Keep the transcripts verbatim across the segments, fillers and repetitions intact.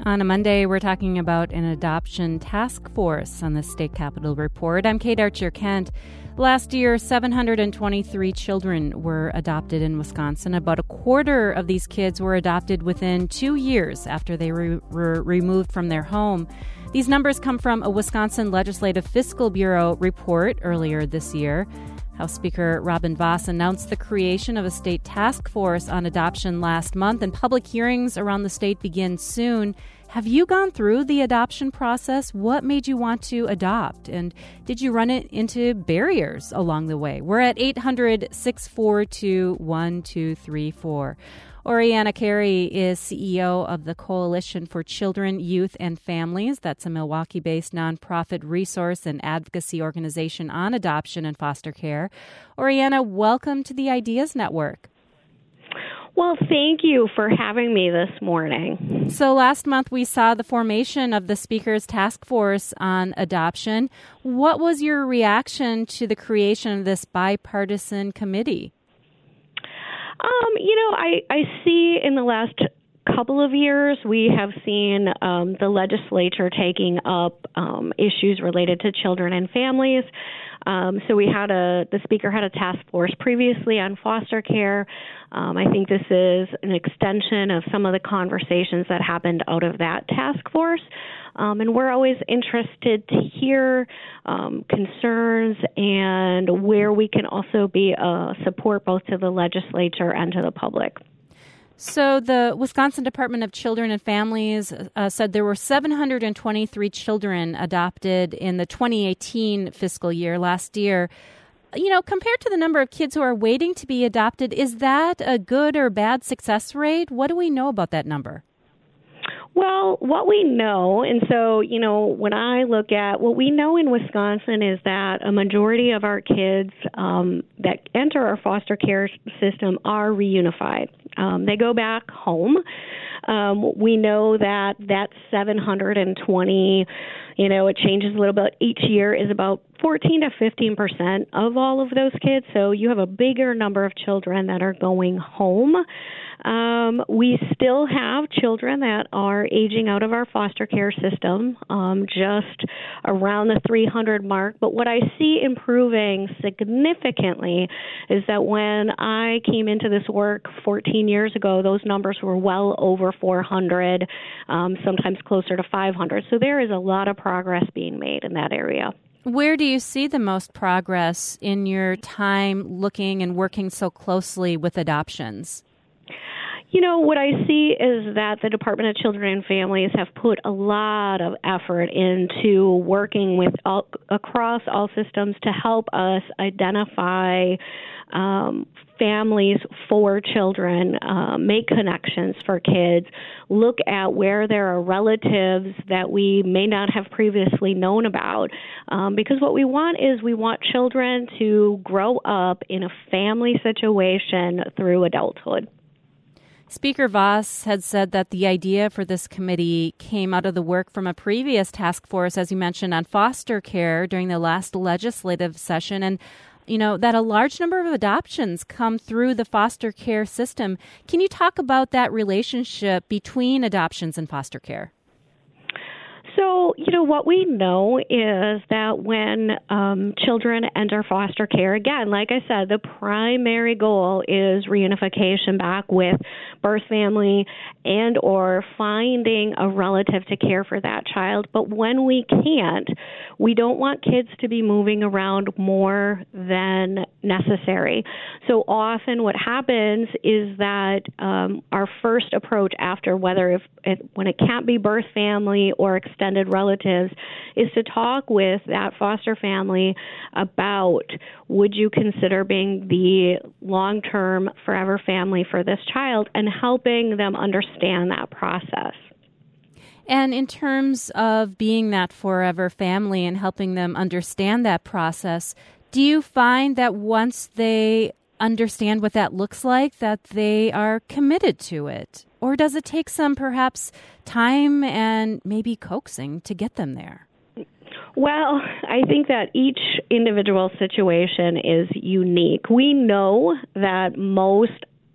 On a Monday, we're talking about an adoption task force on the State Capitol Report. I'm Kate Archer-Kent. Last year, seven hundred twenty-three children were adopted in Wisconsin. About a quarter of these kids were adopted within two years after they re- were removed from their home. These numbers come from a Wisconsin Legislative Fiscal Bureau report earlier this year. House Speaker Robin Vos announced the creation of a state task force on adoption last month, and public hearings around the state begin soon. Have you gone through the adoption process? What made you want to adopt? And did you run it into barriers along the way? We're at eight hundred, six four two, one two three four. Oriana Carey is C E O of the Coalition for Children, Youth, and Families. That's a Milwaukee-based nonprofit resource and advocacy organization on adoption and foster care. Oriana, welcome to the Ideas Network. Well, thank you for having me this morning. So last month we saw the formation of the Speaker's Task Force on Adoption. What was your reaction to the creation of this bipartisan committee? Um, you know, I, I see in the last couple of years we have seen um, the legislature taking up um, issues related to children and families. Um, so we had a the speaker had a task force previously on foster care. Um, I think this is an extension of some of the conversations that happened out of that task force. Um, and we're always interested to hear um, concerns and where we can also be a support both to the legislature and to the public. So the Wisconsin Department of Children and Families uh, said there were seven hundred twenty-three children adopted in the twenty eighteen fiscal year, last year. You know, compared to the number of kids who are waiting to be adopted, is that a good or bad success rate? What do we know about that number? Well, what we know, and so, you know, when I look at what we know in Wisconsin is that a majority of our kids um, that enter our foster care system are reunified. Um, they go back home. Um, we know that that seven hundred twenty, you know, it changes a little bit each year, is about fourteen to fifteen percent of all of those kids. So you have a bigger number of children that are going home. Um, we still have children that are aging out of our foster care system, um, just around the three hundred mark. But what I see improving significantly is that when I came into this work fourteen years ago, those numbers were well over four hundred, um, sometimes closer to five hundred. So there is a lot of progress being made in that area. Where do you see the most progress in your time looking and working so closely with adoptions? You know, what I see is that the Department of Children and Families have put a lot of effort into working with all, across all systems to help us identify um, families for children, uh, make connections for kids, look at where there are relatives that we may not have previously known about. Um, because what we want is we want children to grow up in a family situation through adulthood. Speaker Vos had said that the idea for this committee came out of the work from a previous task force, as you mentioned, on foster care during the last legislative session, and, you know, that a large number of adoptions come through the foster care system. Can you talk about that relationship between adoptions and foster care? So, you know, what we know is that when um, children enter foster care, again, like I said, the primary goal is reunification back with birth family and or finding a relative to care for that child. But when we can't, we don't want kids to be moving around more than necessary. So often what happens is that um, our first approach after whether if it, when it can't be birth family or extended relatives is to talk with that foster family about, would you consider being the long-term forever family for this child, and helping them understand that process. And in terms of being that forever family and helping them understand that process, do you find that once they understand what that looks like, that they are committed to it? Or does it take some perhaps time and maybe coaxing to get them there? Well, I think that each individual situation is unique. We know that most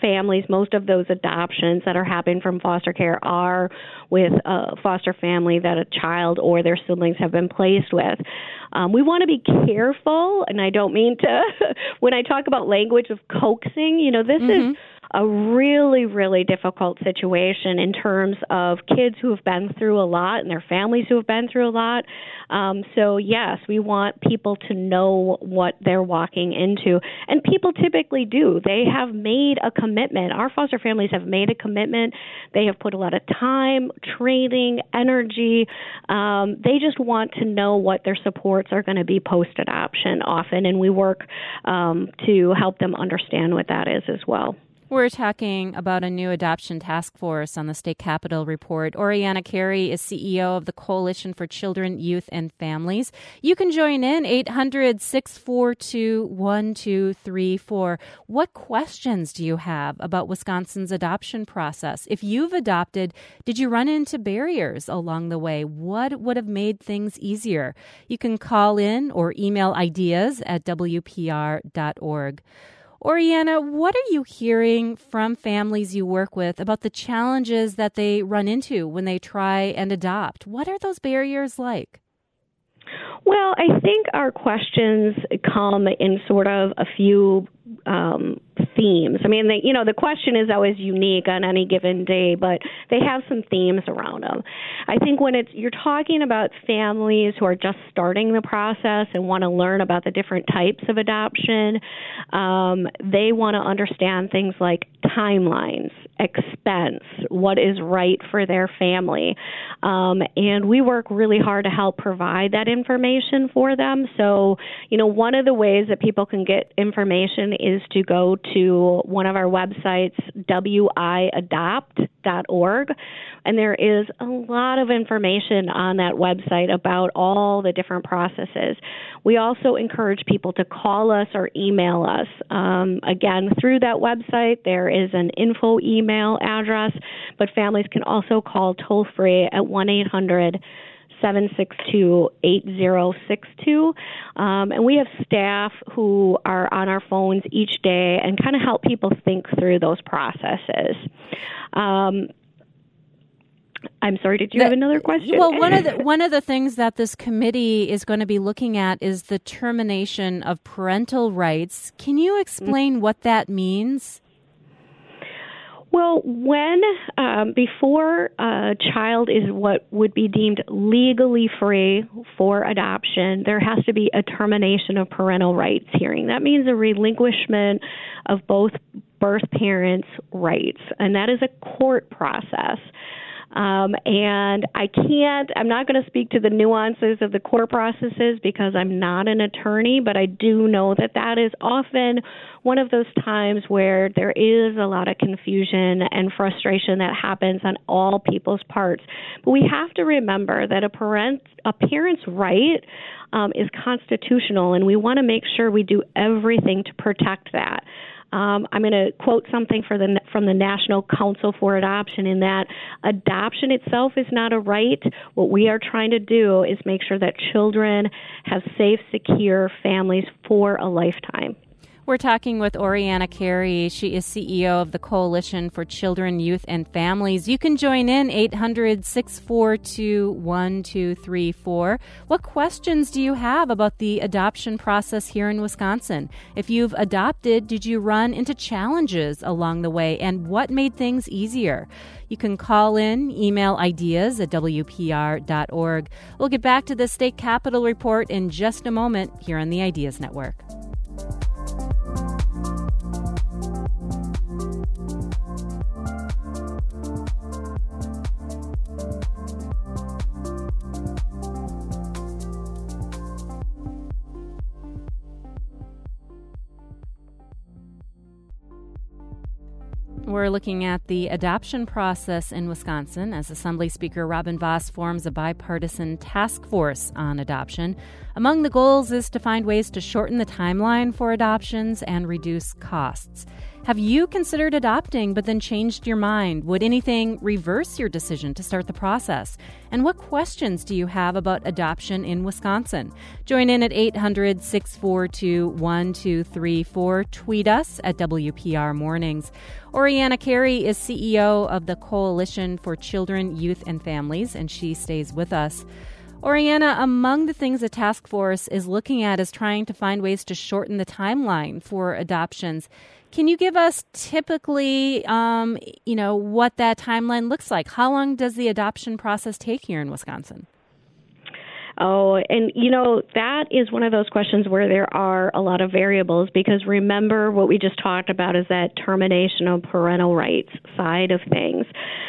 families, most of those adoptions that are happening from foster care are with a foster family that a child or their siblings have been placed with. Um, we want to be careful, and I don't mean to, when I talk about language of coaxing, you know, this mm-hmm. is a really, really difficult situation in terms of kids who have been through a lot and their families who have been through a lot. Um, so, yes, we want people to know what they're walking into. And people typically do. They have made a commitment. Our foster families have made a commitment. They have put a lot of time, training, energy. Um, they just want to know what their supports are going to be post-adoption often, and we work um, to help them understand what that is as well. We're talking about a new adoption task force on the State Capitol Report. Oriana Carey is C E O of the Coalition for Children, Youth, and Families. You can join in eight hundred, six four two, one two three four. What questions do you have about Wisconsin's adoption process? If you've adopted, did you run into barriers along the way? What would have made things easier? You can call in or email ideas at W P R dot org. Oriana, what are you hearing from families you work with about the challenges that they run into when they try and adopt? What are those barriers like? Well, I think our questions come in sort of a few um, themes. I mean, they, you know, the question is always unique on any given day, but they have some themes around them. I think when it's you're talking about families who are just starting the process and want to learn about the different types of adoption, um, they want to understand things like timelines, expense, what is right for their family. Um, and we work really hard to help provide that information for them. So, you know, one of the ways that people can get information is to go to one of our websites, W I adopt dot org. And there is a lot of information on that website about all the different processes. We also encourage people to call us or email us. Um, again, through that website, there is an info email address, but families can also call toll-free at one eight hundred seven six two eight zero six two. Um, and we have staff who are on our phones each day and kind of help people think through those processes. Um, I'm sorry, did you the, have another question? Well, one of the one of the things that this committee is going to be looking at is the termination of parental rights. Can you explain mm-hmm. what that means? Well, when, um, before a child is what would be deemed legally free for adoption, there has to be a termination of parental rights hearing. That means a relinquishment of both birth parents' rights, and that is a court process. Um, and I can't, I'm not going to speak to the nuances of the court processes because I'm not an attorney, but I do know that that is often one of those times where there is a lot of confusion and frustration that happens on all people's parts. But we have to remember that a parent, a parent's right um, is constitutional, and we want to make sure we do everything to protect that. Um, I'm going to quote something for the, from the National Council for Adoption in that adoption itself is not a right. What we are trying to do is make sure that children have safe, secure families for a lifetime. We're talking with Oriana Carey. She is C E O of the Coalition for Children, Youth, and Families. You can join in eight hundred, six four two, one two three four. What questions do you have about the adoption process here in Wisconsin? If you've adopted, did you run into challenges along the way, and what made things easier? You can call in, email ideas at W P R dot org. We'll get back to the State Capitol Report in just a moment here on the Ideas Network. We're looking at the adoption process in Wisconsin as Assembly Speaker Robin Vos forms a bipartisan task force on adoption. Among the goals is to find ways to shorten the timeline for adoptions and reduce costs. Have you considered adopting but then changed your mind? Would anything reverse your decision to start the process? And what questions do you have about adoption in Wisconsin? Join in at eight hundred, six four two, one two three four. Tweet us at W P R Mornings. Oriana Carey is C E O of the Coalition for Children, Youth, and Families, and she stays with us. Oriana, among the things the task force is looking at is trying to find ways to shorten the timeline for adoptions. Can you give us typically, um, you know, what that timeline looks like? How long does the adoption process take here in Wisconsin? Oh, and, you know, that is one of those questions where there are a lot of variables, because remember what we just talked about is that termination of parental rights side of things.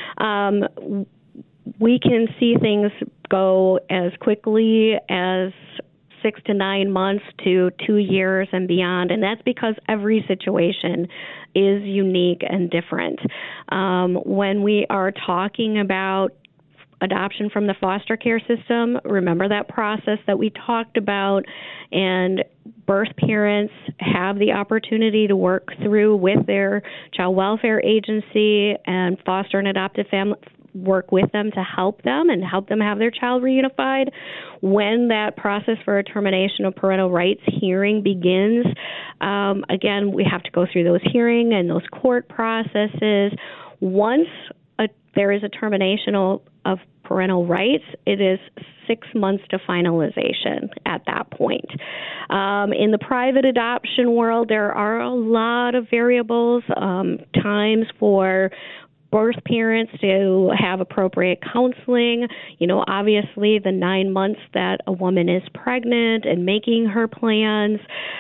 Um, we can see things go as quickly as six to nine months to two years and beyond, and that's because every situation is unique and different. Um, when we are talking about adoption from the foster care system, remember that process that we talked about, and birth parents have the opportunity to work through with their child welfare agency, and foster and adoptive family work with them to help them and help them have their child reunified. When that process for a termination of parental rights hearing begins, um, again, we have to go through those hearing and those court processes. Once a, there is a termination of, of parental rights, it is six months to finalization at that point. Um, in the private adoption world, there are a lot of variables, um, times for birth parents to have appropriate counseling. You know, obviously the nine months that a woman is pregnant and making her plans.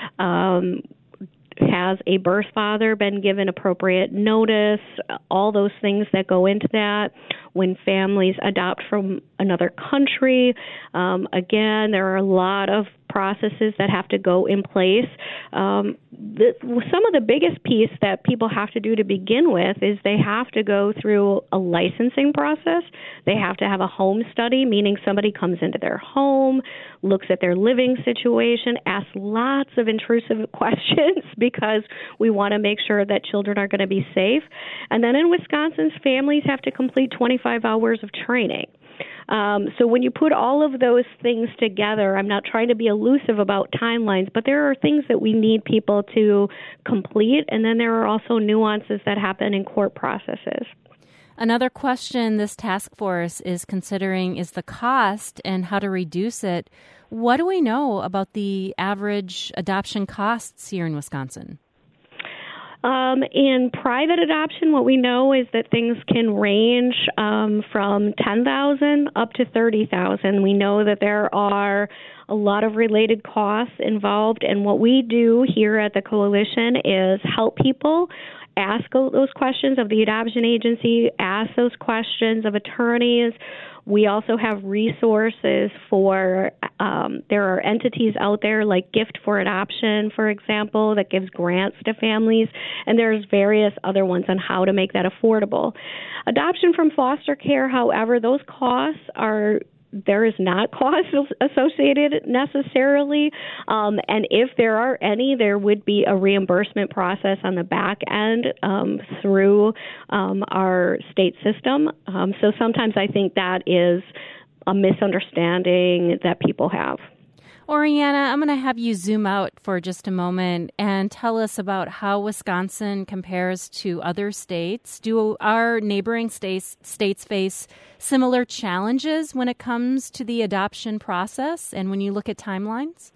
Um, has a birth father been given appropriate notice? All those things that go into that. When families adopt from another country, um, again, there are a lot of processes that have to go in place. Um, the, some of the biggest piece that people have to do to begin with is they have to go through a licensing process. They have to have a home study, meaning somebody comes into their home, looks at their living situation, asks lots of intrusive questions because we want to make sure that children are going to be safe. And then in Wisconsin, families have to complete twenty-five hours of training. Um, so when you put all of those things together, I'm not trying to be elusive about timelines, but there are things that we need people to complete, and then there are also nuances that happen in court processes. Another question this task force is considering is the cost and how to reduce it. What do we know about the average adoption costs here in Wisconsin? Um, in private adoption, what we know is that things can range um, from ten thousand dollars up to thirty thousand dollars. We know that there are a lot of related costs involved, and what we do here at the Coalition is help people ask those questions of the adoption agency, ask those questions of attorneys. We also have resources for, um, there are entities out there like Gift for Adoption, for example, that gives grants to families, and there's various other ones on how to make that affordable. Adoption from foster care, however, those costs are there is not cost associated necessarily, um, and if there are any, there would be a reimbursement process on the back end um, through um, our state system. Um, so sometimes I think that is a misunderstanding that people have. Oriana, I'm going to have you zoom out for just a moment and tell us about how Wisconsin compares to other states. Do our neighboring states states face similar challenges when it comes to the adoption process and when you look at timelines?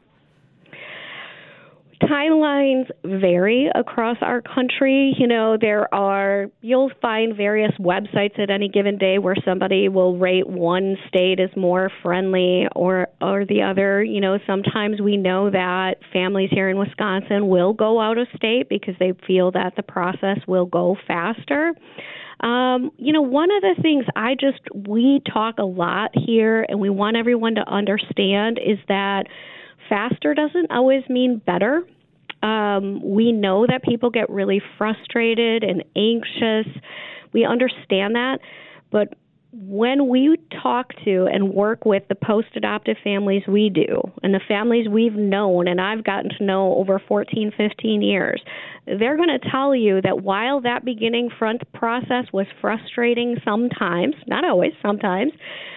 Timelines vary across our country. You know, there are, you'll find various websites at any given day where somebody will rate one state as more friendly or, or the other. You know, sometimes we know that families here in Wisconsin will go out of state because they feel that the process will go faster. Um, you know, one of the things I just, we talk a lot here and we want everyone to understand is that faster doesn't always mean better. Um, we know that people get really frustrated and anxious. We understand that, but when we talk to and work with the post-adoptive families we do, and the families we've known, and I've gotten to know over fourteen, fifteen years, they're going to tell you that while that beginning front process was frustrating sometimes, not always, sometimes,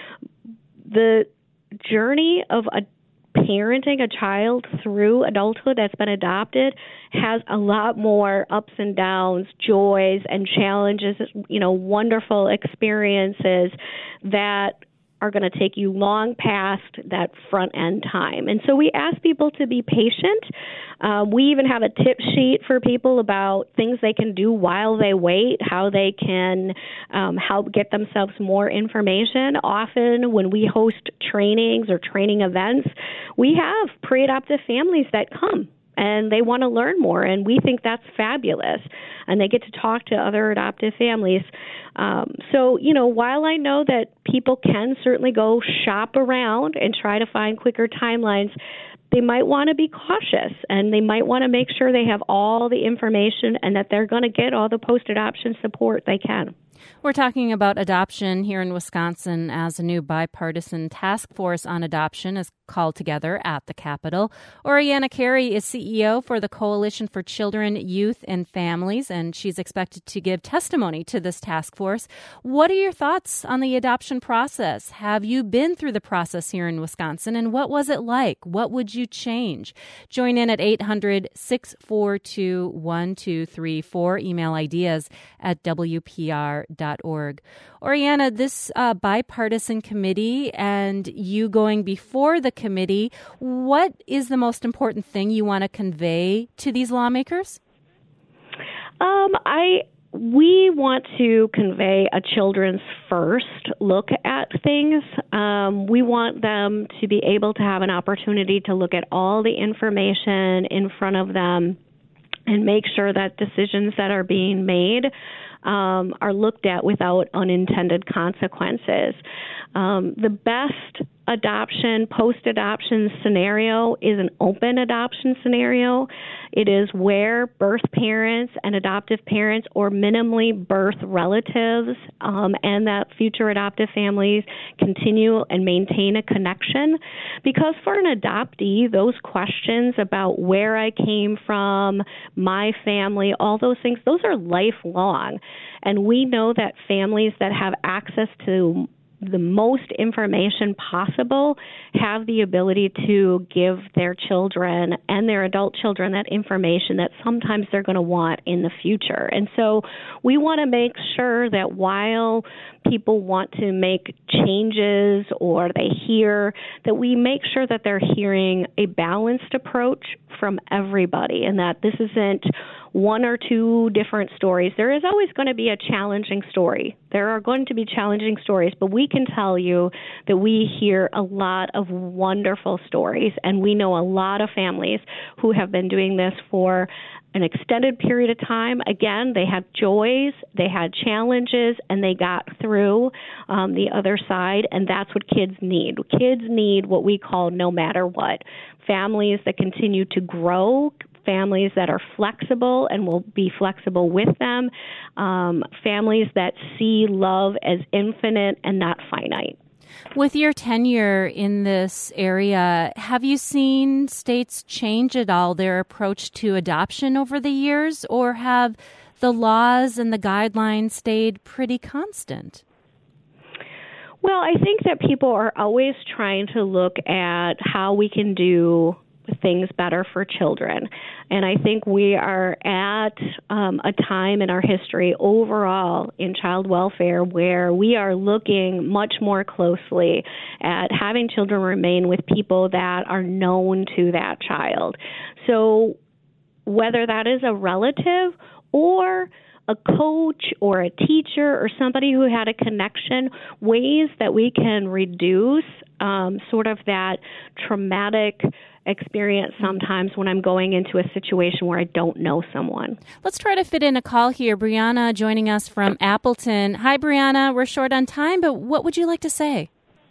the journey of a parenting a child through adulthood that's been adopted has a lot more ups and downs, joys and challenges, you know, wonderful experiences that are going to take you long past that front end time. And so we ask people to be patient. Um, we even have a tip sheet for people about things they can do while they wait, how they can um, help get themselves more information. Often when we host trainings or training events, we have pre-adoptive families that come and they want to learn more, and we think that's fabulous. And they get to talk to other adoptive families. Um, so, you know, while I know that people can certainly go shop around and try to find quicker timelines, they might want to be cautious, and they might want to make sure they have all the information and that they're going to get all the post-adoption support they can. We're talking about adoption here in Wisconsin as a new bipartisan task force on adoption is called together at the Capitol. Oriana Carey is C E O for the Coalition for Children, Youth, and Families, and she's expected to give testimony to this task force. What are your thoughts on the adoption process? Have you been through the process here in Wisconsin, and what was it like? What would you change? Join in at eight hundred, six four two, one two three four. Email ideas at w p r dot org. Oriana, this uh, bipartisan committee and you going before the committee, what is the most important thing you want to convey to these lawmakers? Um, I we want to convey a children's first look at things. Um, we want them to be able to have an opportunity to look at all the information in front of them and make sure that decisions that are being made um, are looked at without unintended consequences. Um, the best adoption, post-adoption scenario is an open adoption scenario. It is where birth parents and adoptive parents or minimally birth relatives um, and that future adoptive families continue and maintain a connection. Because for an adoptee, those questions about where I came from, my family, all those things, those are lifelong. And we know that families that have access to the most information possible have the ability to give their children and their adult children that information that sometimes they're going to want in the future. And so we want to make sure that while people want to make changes or they hear, that we make sure that they're hearing a balanced approach from everybody and that this isn't one or two different stories. There is always going to be a challenging story. There are going to be challenging stories, but we can tell you that we hear a lot of wonderful stories, and we know a lot of families who have been doing this for an extended period of time. Again, they had joys, they had challenges, and they got through um, the other side, and that's what kids need. Kids need what we call no matter what. Families that continue to grow, families that are flexible and will be flexible with them, um, families that see love as infinite and not finite. With your tenure in this area, have you seen states change at all their approach to adoption over the years, or have the laws and the guidelines stayed pretty constant? Well, I think that people are always trying to look at how we can do things better for children. And I think we are at um, a time in our history overall in child welfare where we are looking much more closely at having children remain with people that are known to that child. So whether that is a relative or a coach or a teacher or somebody who had a connection, ways that we can reduce um, sort of that traumatic experience sometimes when I'm going into a situation where I don't know someone. Let's try to fit in a call here. Brianna joining us from Appleton. Hi, Brianna. We're short on time, but what would you like to say?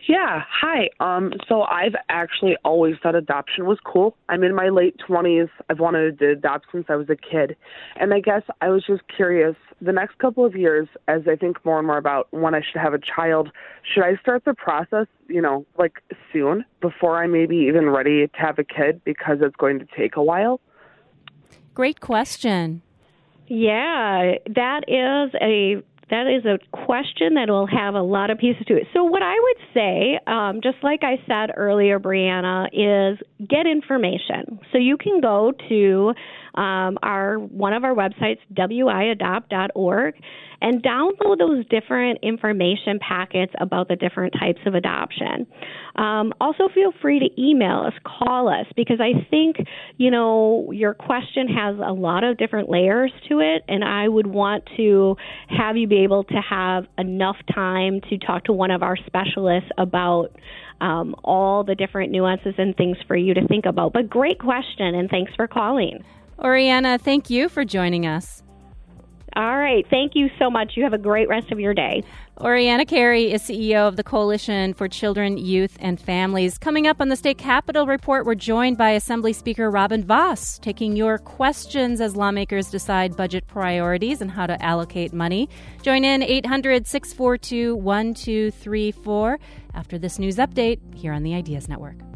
Yeah, hi. Um, so I've actually always thought adoption was cool. I'm in my late twenties. I've wanted to adopt since I was a kid. And I guess I was just curious, the next couple of years, as I think more and more about when I should have a child, should I start the process, you know, like soon before I may be even ready to have a kid because it's going to take a while? Great question. Yeah, that is a that is a question that will have a lot of pieces to it. So what I would say, um, just like I said earlier, Brianna, is get information. So you can go to um, our one of our websites, w i adopt dot org, and download those different information packets about the different types of adoption. Um, also, feel free to email us, call us, because I think, you know, your question has a lot of different layers to it, and I would want to have you be able to have enough time to talk to one of our specialists about um, all the different nuances and things for you to think about. But great question, and thanks for calling. Oriana, thank you for joining us. All right. Thank you so much. You have a great rest of your day. Oriana Carey is C E O of the Coalition for Children, Youth, and Families. Coming up on the State Capitol Report, we're joined by Assembly Speaker Robin Vos, taking your questions as lawmakers decide budget priorities and how to allocate money. Join in eight hundred, six four two, one two three four after this news update here on the Ideas Network.